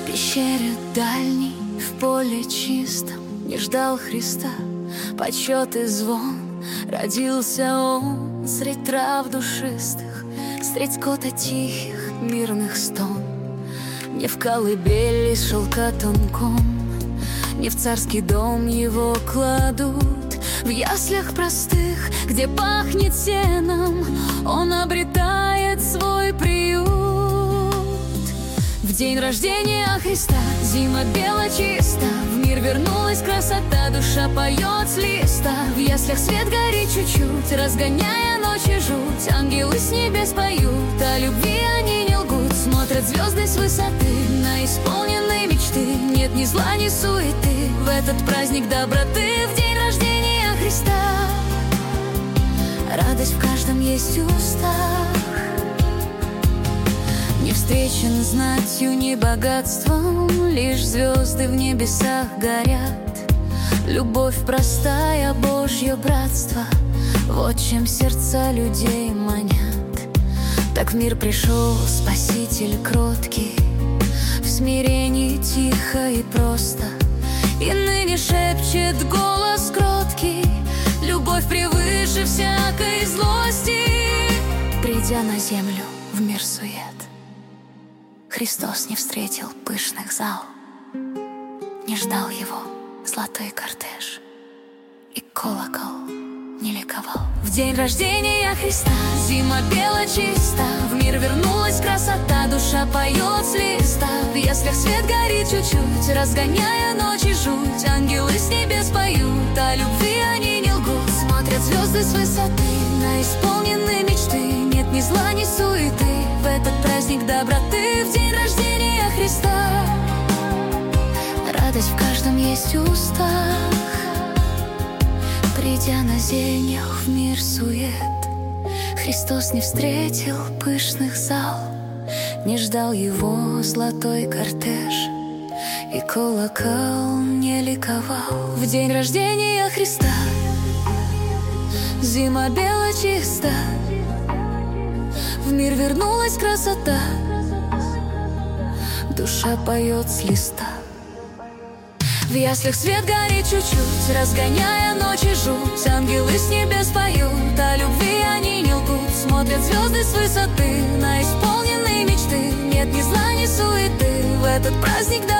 В пещере дальней, в поле чистом не ждал Христа почет и звон. Родился он средь трав душистых, средь скота тихих, мирных стон. Не в колыбели с шелка тонком, не в царский дом его кладут. В яслях простых, где пахнет сеном, он обретает свой приют. В день рождения Христа зима бела чиста, в мир вернулась красота, душа поет с листа. В яслях свет горит чуть-чуть, разгоняя ночь и жуть. Ангелы с небес поют, о любви они не лгут. Смотрят звезды с высоты на исполненные мечты. Нет ни зла, ни суеты в этот праздник доброты. В день рождения Христа радость в каждом есть устах. Не встречен знатью, ни богатством, лишь звезды в небесах горят. Любовь простая, Божье братство, вот чем сердца людей манят. Так в мир пришел Спаситель кроткий, в смирении тихо и просто. И ныне шепчет голос кроткий: любовь превыше всякой злости. Придя на землю в мир сует, Христос не встретил пышных зал, не ждал его золотой кортеж, и колокол не ликовал. В день рождения Христа зима бела чиста, в мир вернулась красота, душа поет с листа. В яслях свет горит чуть-чуть, разгоняя ночь и жуть. Ангелы с небес поют, о любви они не лгут. Смотрят звезды с высоты на исполненные мечты. Нет ни зла, ни суеты в этот праздник доброты. В день рождения Христа радость в каждом есть устах. Придя на зеньях в мир сует, Христос не встретил пышных зал, не ждал его золотой кортеж, и колокол не ликовал. В день рождения Христа зима бела чиста, в мир вернулась красота, душа поет с листа. В яслях свет горит чуть-чуть, разгоняя ночь и жуть. Ангелы с небес поют, о любви они не лгут. Смотрят звезды с высоты на исполненные мечты. Нет ни зла, ни суеты в этот праздник